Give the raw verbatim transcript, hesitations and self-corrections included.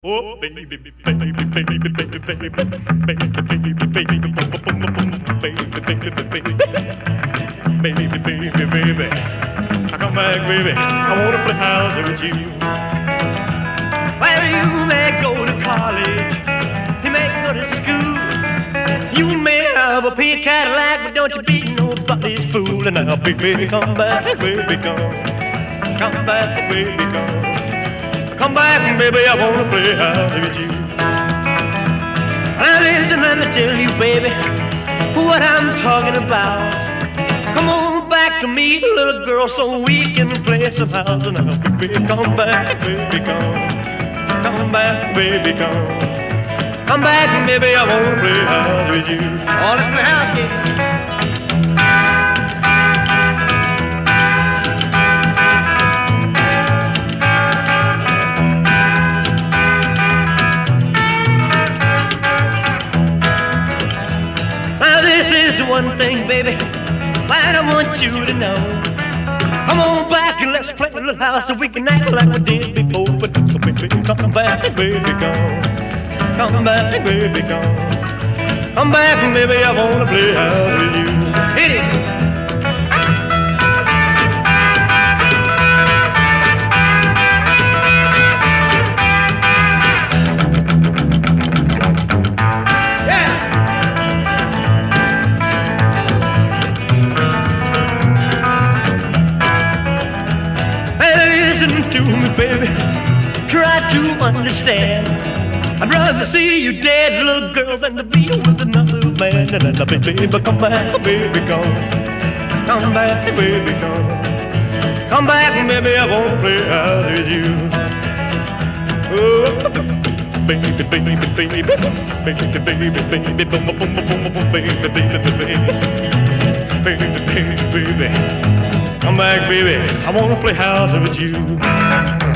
Oh, baby, baby, baby, baby, baby, baby, baby, baby, baby, baby, baby, baby, I come back, baby. I wanna play house with you. Well, you may go to college, you may go to school, you may have a pink Cadillac, but don't you be nobody's fool. And now, baby, come back, baby, come, come back, baby, come. Come back, baby, I wanna play house with you. Now listen, let me tell you, baby, what I'm talking about. Come on back to me, little girl, so we can play some house. And now, baby, come back, baby, come. Come back, baby, come. Come back, baby, I wanna play house with you. All in the house, yeah. One thing, baby, I want you to know. Come on back and let's play a little house so we can act like we did before. But so baby, come back, baby, come. Come back, baby, come. Come back, baby, I wanna play house with you. Hit it. To me, baby, try to understand. I'd rather see you dead, little girl, than to be with another man. And then, baby, come back, baby, come. Come back, baby, come. Come back, baby, I wanna play house with you. Oh, baby, baby, baby, baby, baby, baby, baby, baby, boom, boom, boom, boom, boom, baby, baby, baby, baby, baby, baby. Come back, baby, I wanna play house with you.